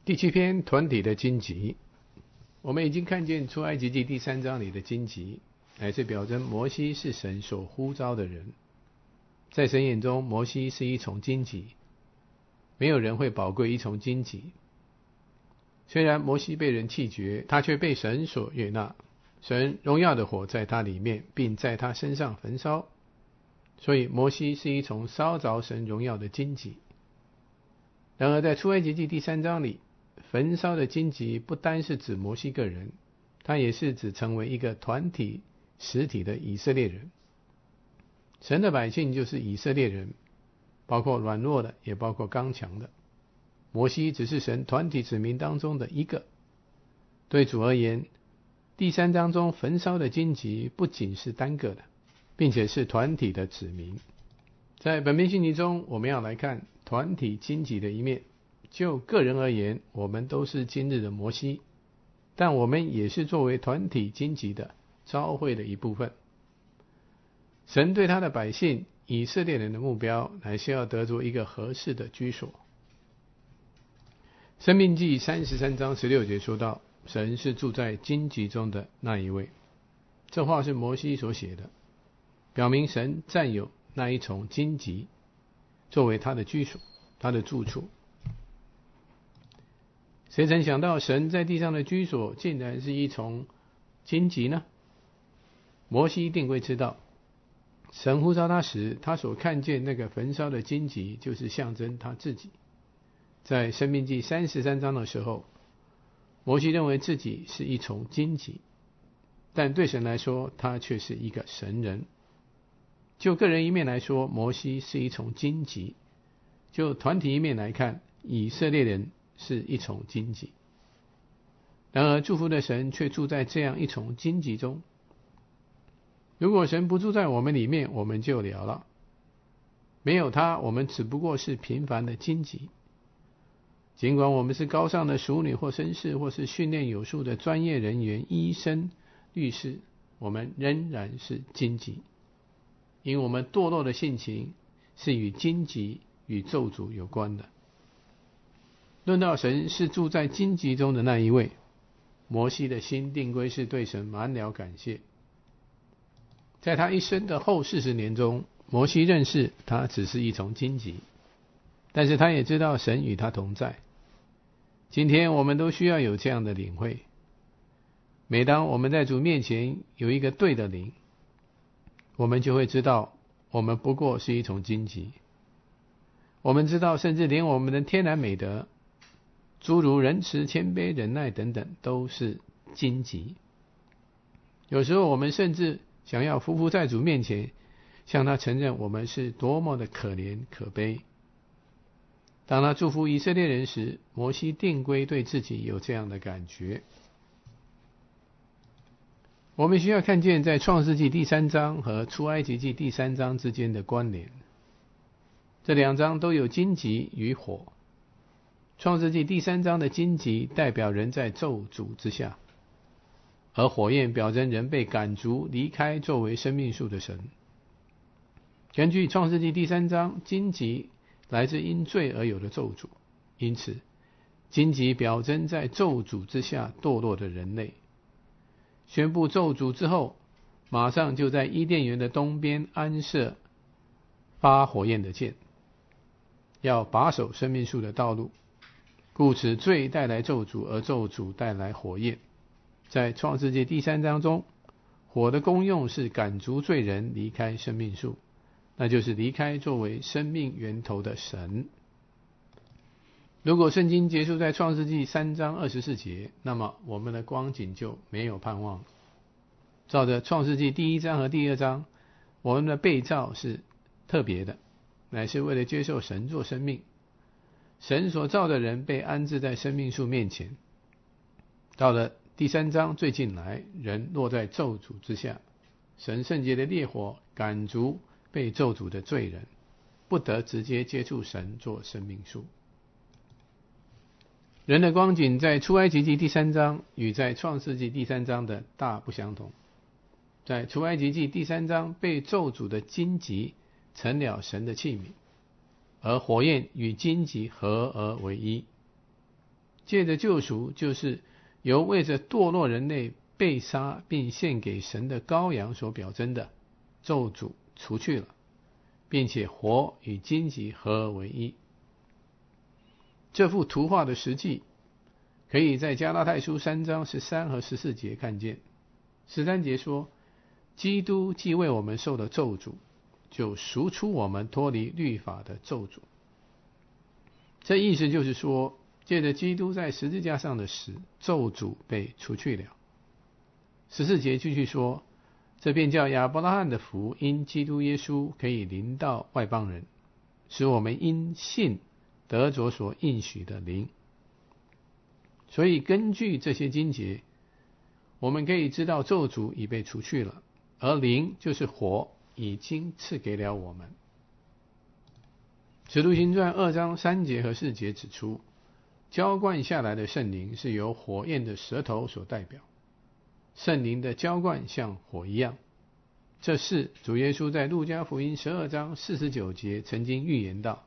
第7篇团体的荆棘。我们已经看见出埃及记第3章里的荆棘，乃是表征摩西是神所呼召的人。在神眼中，摩西是一丛荆棘，没有人会宝贵一丛荆棘。虽然摩西被人弃绝，他却被神所悦纳，神荣耀的火在他里面，并在他身上焚烧，所以摩西是一丛烧着神荣耀的荆棘。然而在出埃及记第3章里，焚烧的荆棘不单是指摩西个人，它也是指成为一个团体实体的以色列人。神的百姓就是以色列人，包括软弱的，也包括刚强的。摩西只是神团体子民当中的一个。对主而言，第3章中焚烧的荆棘不仅是单个的，并且是团体的子民。在本篇信息中，我们要来看团体荆棘的一面。就个人而言，我们都是今日的摩西，但我们也是作为团体荆棘的召会的一部分。神对他的百姓以色列人的目标，乃是要得着一个合适的居所。申命记33章16节说到，神是住在荆棘中的那一位。这话是摩西所写的，表明神占有那一丛荆棘作为他的居所，他的住处。谁曾想到神在地上的居所竟然是一丛荆棘呢？摩西定规知道，神呼召他时，他所看见那个焚烧的荆棘，就是象征他自己。在申命记33章的时候，摩西认为自己是一丛荆棘，但对神来说，他却是一个神人。就个人一面来说，摩西是一丛荆棘；就团体一面来看，以色列人是一丛荆棘。然而祝福的神却住在这样一丛荆棘中。如果神不住在我们里面，我们就了了。没有他，我们只不过是平凡的荆棘。尽管我们是高尚的淑女或绅士，或是训练有素的专业人员、医生、律师，我们仍然是荆棘，因我们堕落的性情是与荆棘与咒诅有关的。论到神是住在荆棘中的那一位，摩西的心定规是对神满了感谢。在他一生的后40年中，摩西认识他只是一丛荆棘，但是他也知道神与他同在。今天我们都需要有这样的领会。每当我们在主面前有一个对的灵，我们就会知道我们不过是一丛荆棘。我们知道甚至连我们的天然美德，诸如仁慈、谦卑、忍耐等等，都是荆棘。有时候我们甚至想要匍匐在主面前，向他承认我们是多么的可怜可悲。当他祝福以色列人时，摩西定规对自己有这样的感觉。我们需要看见在创世纪第3章和出埃及记第3章之间的关联。这2章都有荆棘与火。创世纪第3章的荆棘代表人在咒诅之下，而火焰表征人被赶逐离开作为生命树的神。根据创世纪第3章，荆棘来自因罪而有的咒诅，因此荆棘表征在咒诅之下堕落的人类。宣布咒诅之后，马上就在伊甸园的东边安设发火焰的剑，要把守生命树的道路。故此罪带来咒诅，而咒诅带来火焰。在创世纪第3章中，火的功用是赶逐罪人离开生命树，那就是离开作为生命源头的神。如果圣经结束在创世纪3章24节，那么我们的光景就没有盼望。照着创世纪第1章和第2章，我们的被造是特别的，乃是为了接受神做生命。神所造的人被安置在生命树面前。到了第3章最近来，人落在咒诅之下，神圣洁的烈火赶逐被咒诅的罪人，不得直接接触神做生命树。人的光景在出埃及记第3章与在创世纪第3章的大不相同。在出埃及记第3章，被咒诅的荆棘成了神的器皿，而火焰与荆棘合而为一。 借着救赎，就是由为着堕落人类被杀并献给神的羔羊所表征的咒诅除去了，并且火与荆棘合而为一。这幅图画的实际可以在加拉太书3章13和14节看见。13节说，基督既为我们受了咒诅，就赎出我们脱离律法的咒诅。这意思就是说，借着基督在十字架上的死，咒诅被除去了。14节继续说，这便叫亚伯拉罕的福因基督耶稣可以临到外邦人，使我们因信得着所应许的灵。所以根据这些经节，我们可以知道咒诅已被除去了，而灵就是火已经赐给了我们。使徒行传2章3节和4节指出，浇灌下来的圣灵是由火焰的舌头所代表，圣灵的浇灌像火一样。这是主耶稣在路加福音12章49节曾经预言到。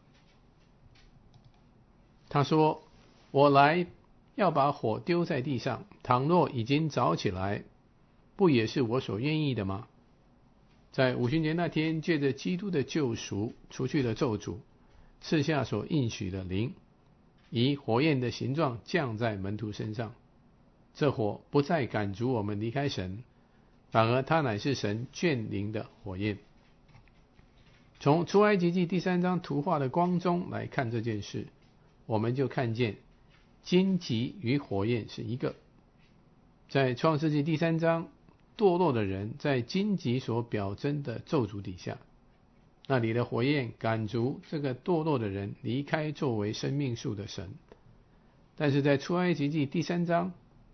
他说，我来要把火丢在地上，倘若已经着起来，不也是我所愿意的吗？在五旬节那天，借着基督的救赎，除去了咒诅，赐下所应许的灵，以火焰的形状降在门徒身上。这火不再赶逐我们离开神，反而它乃是神眷灵的火焰。从出埃及记第3章图画的光中来看这件事，我们就看见荆棘与火焰是一个。在创世纪第3章，堕落的人在荆棘所表征的咒诅底下，那里的火焰赶逐这个堕落的人离开作为生命树的神。但是在出埃及记第3章，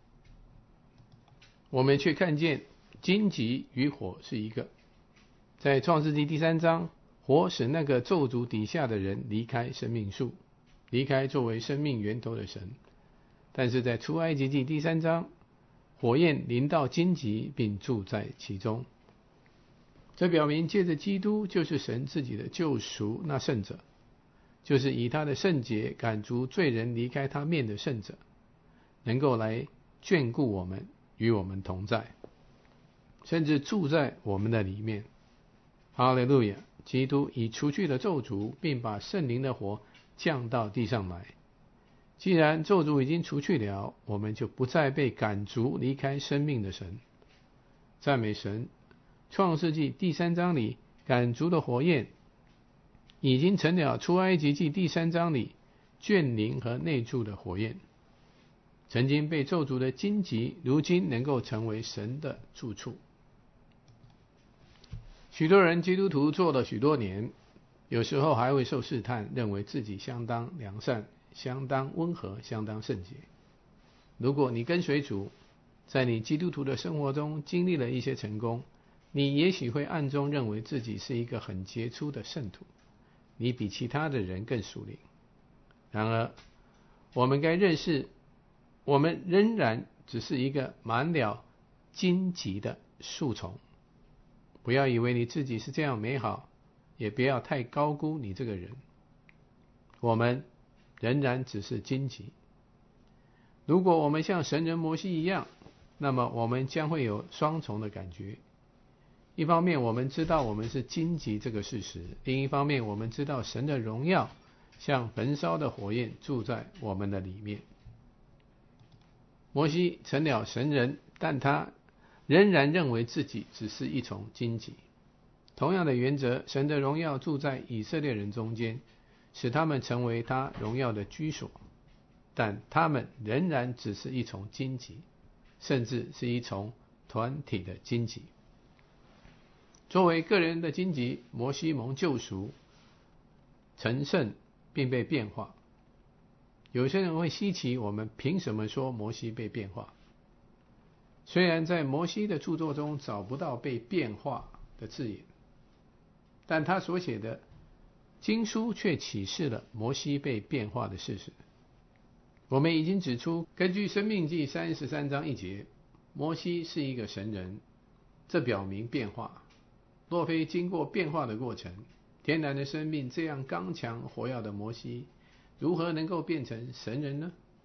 我们却看见荆棘与火是一个。在创世纪第3章，火使那个咒诅底下的人离开生命树，离开作为生命源头的神。但是在出埃及记第3章，火焰临到荆棘并住在其中。这表明借着基督就是神自己的救赎，那圣者就是以他的圣洁赶逐罪人离开他面的圣者，能够来眷顾我们，与我们同在，甚至住在我们的里面。哈利路亚！基督已除去了咒诅，并把圣灵的火降到地上来。既然咒诅已经除去了，我们就不再被赶逐离开生命的神。赞美神！创世纪第3章里赶逐的火焰，已经成了出埃及记第3章里眷灵和内住的火焰。曾经被咒诅的荆棘，如今能够成为神的住处。许多人基督徒做了许多年，有时候还会受试探，认为自己相当良善，相当温和，相当圣洁。如果你跟随主，在你基督徒的生活中经历了一些成功，你也许会暗中认为自己是一个很杰出的圣徒，你比其他的人更属灵。然而，我们该认识，我们仍然只是一个满了荆棘的树丛。不要以为你自己是这样美好，也不要太高估你这个人。我们仍然只是荆棘。如果我们像神人摩西一样，那么我们将会有双重的感觉。一方面我们知道我们是荆棘这个事实，另一方面我们知道神的荣耀像焚烧的火焰住在我们的里面。摩西成了神人，但他仍然认为自己只是一丛荆棘。同样的原则，神的荣耀住在以色列人中间，使他们成为他荣耀的居所，但他们仍然只是一丛荆棘，甚至是一丛团体的荆棘。作为个人的荆棘，摩西蒙救赎、成圣并被变化。有些人会稀奇，我们凭什么说摩西被变化？虽然在摩西的著作中找不到被变化的字眼，但他所写的经书却启示了摩西被变化的事实。我们已经指出，根据申命记33章1节，摩西是一个神人，这表明变化。若非经过变化的过程，天然的生命这样刚强活跃的摩西，如何能够变成神人呢？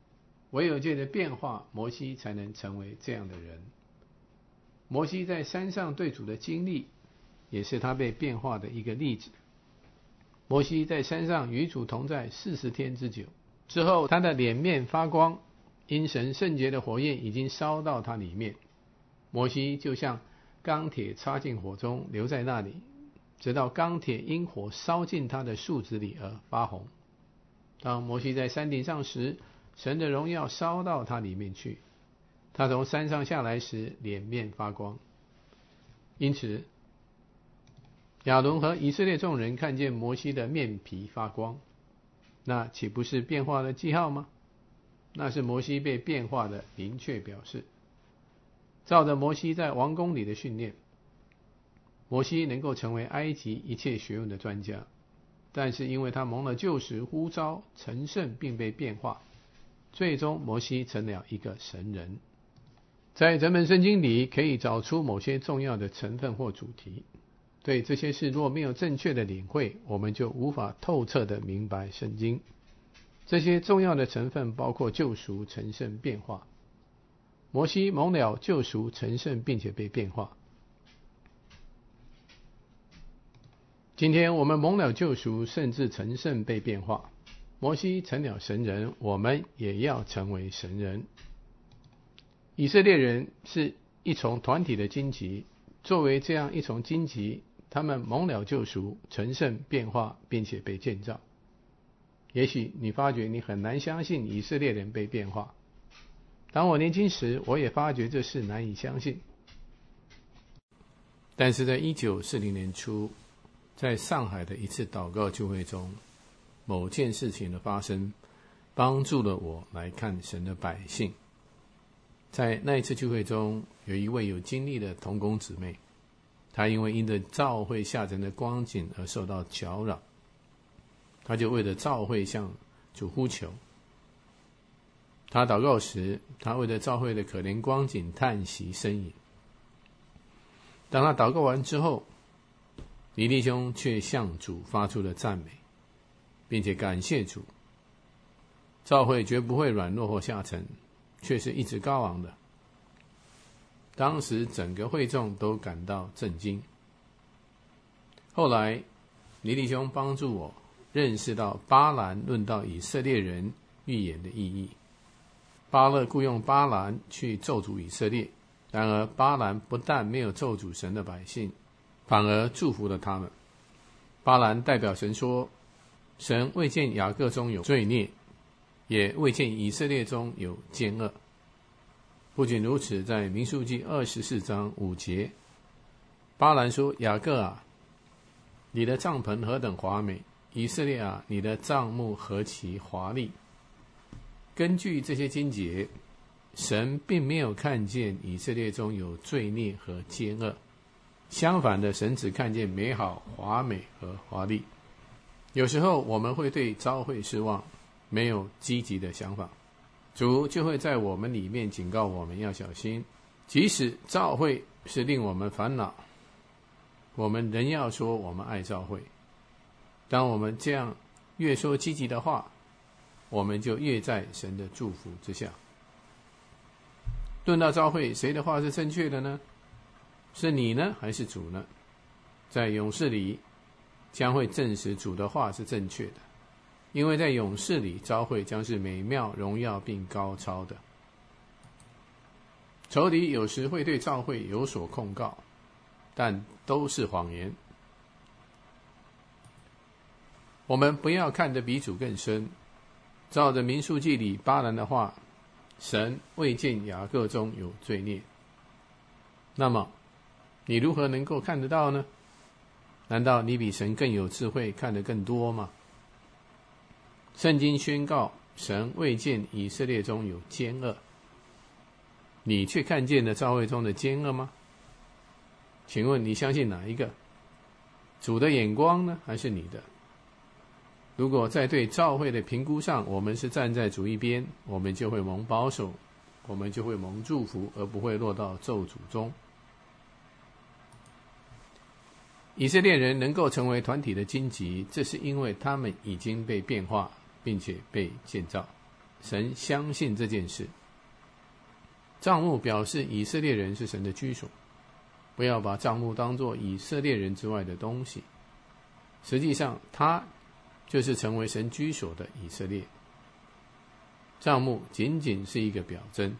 唯有借着变化，摩西才能成为这样的人。摩西在山上对主的经历，也是他被变化的一个例子。摩西在山上与主同在40天之久，之后他的脸面发光，因神圣洁的火焰已经烧到他里面。摩西就像钢铁插进火中，留在那里，直到钢铁因火烧进他的树脂里而发红。当摩西在山顶上时，神的荣耀烧到他里面去，他从山上下来时，脸面发光。因此亚伦和以色列众人看见摩西的面皮发光，那岂不是变化的记号吗？那是摩西被变化的明确表示。照着摩西在王宫里的训练，摩西能够成为埃及一切学问的专家，但是因为他蒙了救赎呼召，成圣并被变化，最终摩西成了一个神人。在整本圣经里可以找出某些重要的成分或主题，对这些事若没有正确的领会，我们就无法透彻地明白圣经。这些重要的成分包括救赎、成圣、变化。摩西蒙了救赎、成圣并且被变化。今天我们蒙了救赎，甚至成圣被变化。摩西成了神人，我们也要成为神人。以色列人是一重团体的荆棘，作为这样一重荆棘，他们蒙了救赎、成圣、变化，并且被建造。也许你发觉你很难相信以色列人被变化。当我年轻时，我也发觉这事难以相信。但是在1940年初，在上海的一次祷告聚会中，某件事情的发生，帮助了我来看神的百姓。在那一次聚会中，有一位有经历的同工姊妹，她因着教会下沉的光景而受到搅扰，她就为了教会向主呼求。他祷告时，他为了教会的可怜光景叹息呻吟。当他祷告完之后，李弟兄却向主发出了赞美，并且感谢主。教会绝不会软弱或下沉，却是一直高昂的。当时整个会众都感到震惊。后来李弟兄帮助我认识到巴兰论到以色列人预言的意义。巴勒雇用巴兰去咒诅以色列，然而巴兰不但没有咒诅神的百姓，反而祝福了他们。巴兰代表神说，神未见雅各中有罪孽，也未见以色列中有奸恶。不仅如此，在民数记24章5节，巴兰说，雅各啊，你的帐篷何等华美，以色列啊，你的帐幕何其华丽。根据这些经节，神并没有看见以色列中有罪孽和奸恶，相反的，神只看见美好、华美和华丽。有时候我们会对教会失望，没有积极的想法，主就会在我们里面警告我们要小心。即使教会是令我们烦恼，我们仍要说我们爱教会。当我们这样越说积极的话，我们就越在神的祝福之下。论到教会，谁的话是正确的呢？是你呢，还是主呢？在勇士里将会证实主的话是正确的，因为在勇士里，教会将是美妙、荣耀并高超的。仇敌有时会对教会有所控告，但都是谎言。我们不要看得比主更深。照着民数记里巴兰的话，神未见雅各中有罪孽。那么你如何能够看得到呢？难道你比神更有智慧，看得更多吗？圣经宣告神未见以色列中有奸恶，你却看见了教会中的奸恶吗？请问你相信哪一个？主的眼光呢，还是你的？如果在对教会的评估上，我们是站在主一边，我们就会蒙保守，我们就会蒙祝福，而不会落到咒诅中。以色列人能够成为团体的荆棘，这是因为他们已经被变化，并且被建造。 神相信这件事。帐幕表示以色列人是神的居所，不要把帐幕当作以色列人之外的东西。实际上，它就是成为神居所的以色列。帐幕仅仅是一个表征。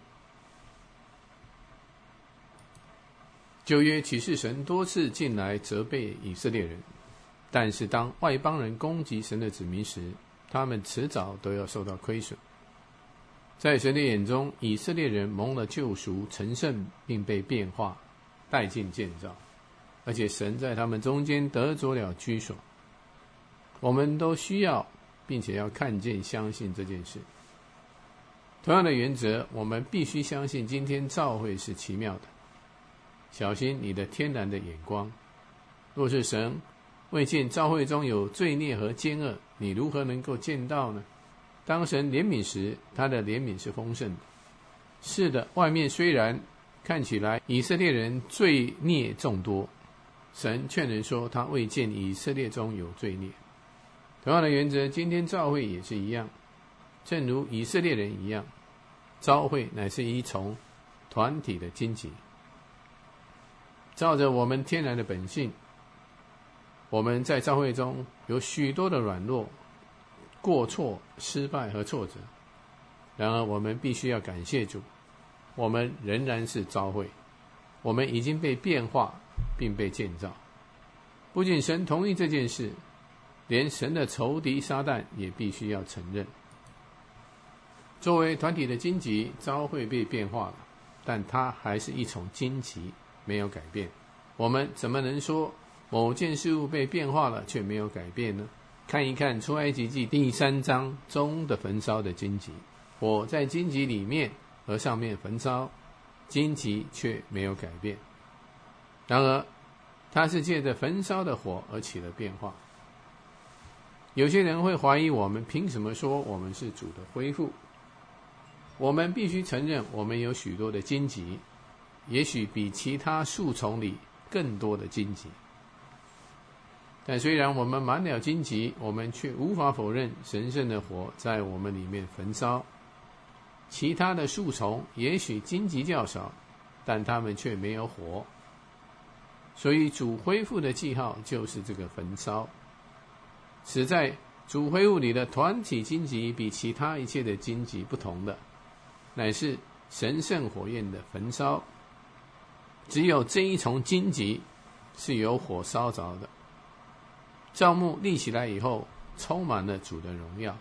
旧约启示神多次进来责备以色列人，但是当外邦人攻击神的子民时，他们迟早都要受到亏损。在神的眼中，以色列人蒙了救赎、成圣，并被变化、带进建造，而且神在他们中间得着了居所。我们都需要并且要看见、相信这件事。同样的原则，我们必须相信今天召会是奇妙的。小心你的天然的眼光，若是神未见召会中有罪孽和奸恶，你如何能够见到呢？当神怜悯时，他的怜悯是丰盛的。是的，外面虽然看起来以色列人罪孽众多，神却能说他未见以色列中有罪孽。同样的原则，今天召会也是一样，正如以色列人一样，召会乃是一从团体的荆棘。照着我们天然的本性，我们在召会中有许多的软弱、过错、失败和挫折。然而我们必须要感谢主，我们仍然是召会，我们已经被变化并被建造。不仅神同意这件事，连神的仇敌撒旦也必须要承认。作为团体的荆棘，召会被变化了，但它还是一丛荆棘，没有改变。我们怎么能说某件事物被变化了却没有改变呢？看一看出埃及记第3章中的焚烧的荆棘，火在荆棘里面和上面焚烧，荆棘却没有改变。然而它是借着焚烧的火而起了变化。有些人会怀疑我们凭什么说我们是主的恢复。我们必须承认我们有许多的荆棘，也许比其他树丛里更多的荆棘。但虽然我们满了荆棘，我们却无法否认神圣的火在我们里面焚烧。其他的树丛也许荆棘较少，但它们却没有火。所以主恢复的记号就是这个焚烧。此在主恢复里的团体荆棘比其他一切的荆棘不同的，乃是神圣火焰的焚烧。只有这一丛荆棘是有火烧着的。帐幕立起来以后，充满了主的荣耀。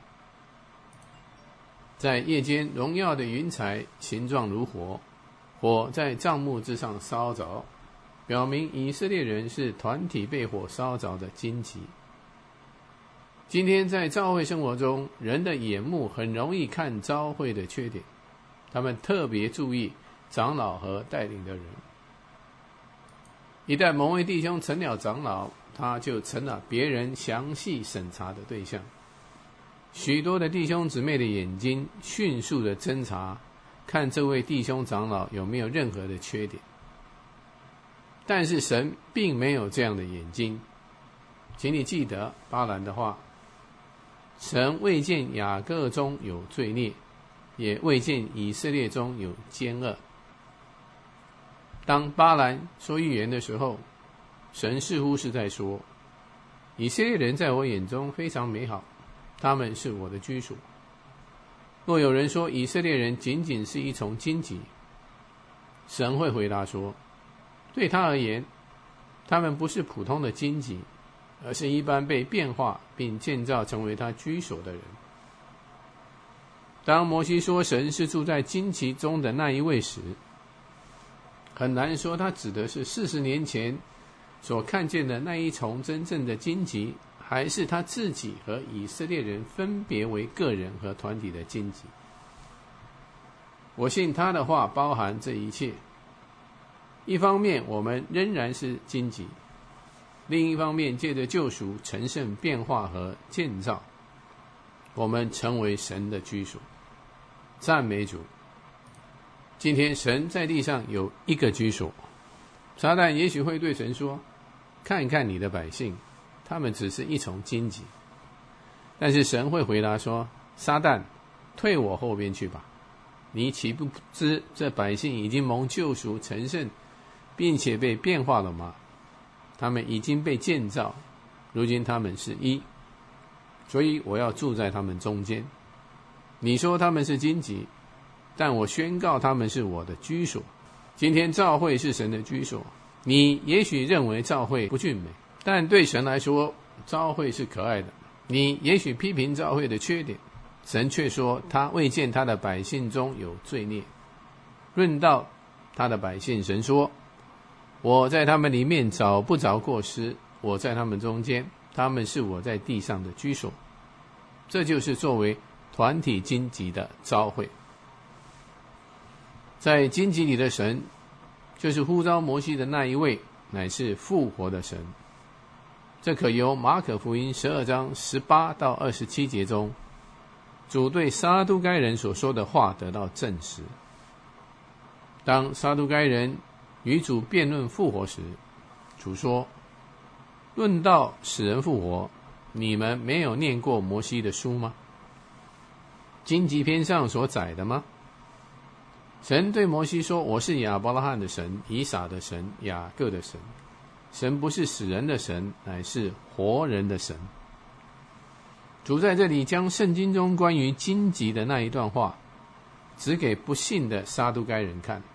在夜间，荣耀的云彩形状如火，火在帐幕之上烧着，表明以色列人是团体被火烧着的荆棘。今天在召会生活中，人的眼目很容易看召会的缺点，他们特别注意长老和带领的人。一旦某位弟兄成了长老，他就成了别人详细审查的对象。许多的弟兄姊妹的眼睛迅速的侦查，看这位弟兄长老有没有任何的缺点。但是神并没有这样的眼睛。请你记得巴兰的话，神未见雅各中有罪孽，也未见以色列中有奸恶。当巴兰说预言的时候，神似乎是在说，以色列人在我眼中非常美好，他们是我的居所。若有人说以色列人仅仅是一丛荆棘，神会回答说，对他而言，他们不是普通的荆棘，而是一般被变化并建造成为他居所的人。当摩西说神是住在荆棘中的那一位时，很难说他指的是40年前所看见的那一丛真正的荆棘，还是他自己和以色列人分别为个人和团体的荆棘。我信他的话包含这一切。一方面我们仍然是荆棘，另一方面借着救赎、成圣、变化和建造，我们成为神的居所。赞美主！今天神在地上有一个居所。撒旦也许会对神说，看看你的百姓，他们只是一丛荆棘。但是神会回答说，撒旦， 退我后边去吧。你岂不知这百姓已经蒙救赎成圣，并且被变化了吗？他们已经被建造，如今他们是一，所以我要住在他们中间。你说他们是荆棘，但我宣告他们是我的居所。今天教会是神的居所，你也许认为教会不俊美，但对神来说，教会是可爱的。你也许批评教会的缺点，神却说他未见他的百姓中有罪孽。论到他的百姓，神说，我在他们里面找不着过失，我在他们中间，他们是我在地上的居所。这就是作为团体荆棘的召会。在荆棘里的神，就是呼召摩西的那一位，乃是复活的神。这可由马可福音12章18到27节中，主对撒都该人所说的话得到证实。当撒都该人与主辩论复活时，主说，论到使人复活，你们没有念过摩西的书吗？荆棘篇上所载的吗？神对摩西说，我是亚伯拉罕的神，以撒的神，雅各的神。神不是死人的神，乃是活人的神。主在这里将圣经中关于荆棘的那一段话指给不信的撒都该人看。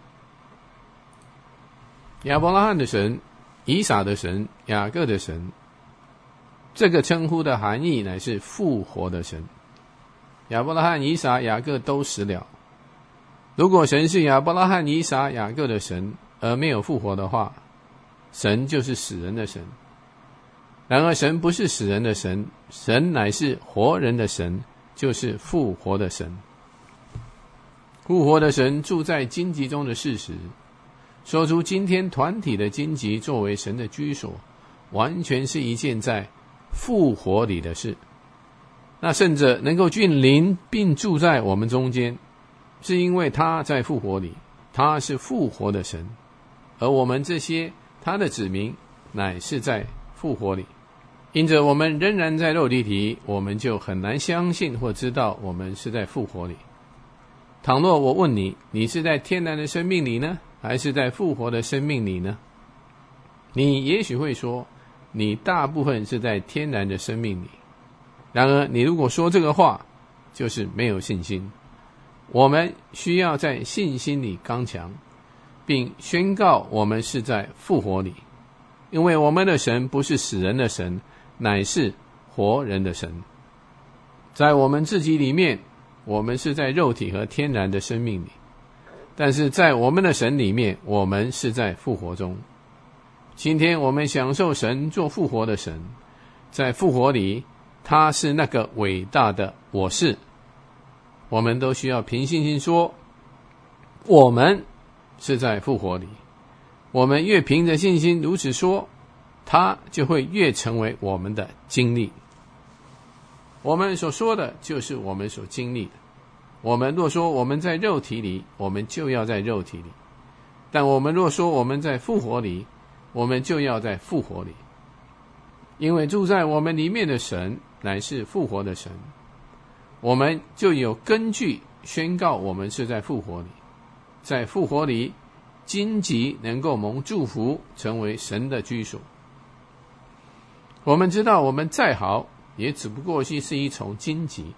亚伯拉罕的神，以撒的神，雅各的神，这个称呼的含义乃是复活的神。亚伯拉罕、以撒、雅各都死了。如果神是亚伯拉罕、以撒、雅各的神，而没有复活的话，神就是死人的神。然而神不是死人的神，神乃是活人的神，就是复活的神。复活的神住在荆棘中的事实，说出今天团体的荆棘作为神的居所，完全是一件在复活里的事。那圣者能够峻临并住在我们中间，是因为他在复活里，他是复活的神，而我们这些他的子民乃是在复活里。因着我们仍然在肉体里，我们就很难相信或知道我们是在复活里。倘若我问你，你是在天然的生命里呢，还是在复活的生命里呢？你也许会说，你大部分是在天然的生命里。然而你如果说这个话，就是没有信心。我们需要在信心里刚强，并宣告我们是在复活里，因为我们的神不是死人的神，乃是活人的神。在我们自己里面，我们是在肉体和天然的生命里，但是在我们的神里面，我们是在复活中。今天我们享受神做复活的神，在复活里，他是那个伟大的我是。我们都需要凭信心说，我们是在复活里。我们越凭着信心如此说，它就会越成为我们的经历。我们所说的就是我们所经历的。我们若说我们在肉体里，我们就要在肉体里；但我们若说我们在复活里，我们就要在复活里。因为住在我们里面的神乃是复活的神，我们就有根据宣告我们是在复活里。在复活里，荆棘能够蒙祝福，成为神的居所。我们知道我们再好，也只不过是一丛荆棘。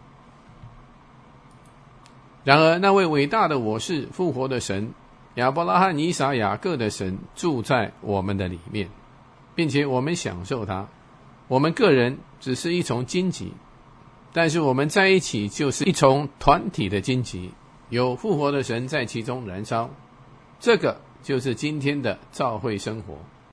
然而那位伟大的我是复活的神，亚伯拉罕、以撒、雅各的神住在我们的里面，并且我们享受他。我们个人只是一丛荆棘，但是我们在一起就是一丛团体的荆棘，有复活的神在其中燃烧。这个就是今天的教会生活。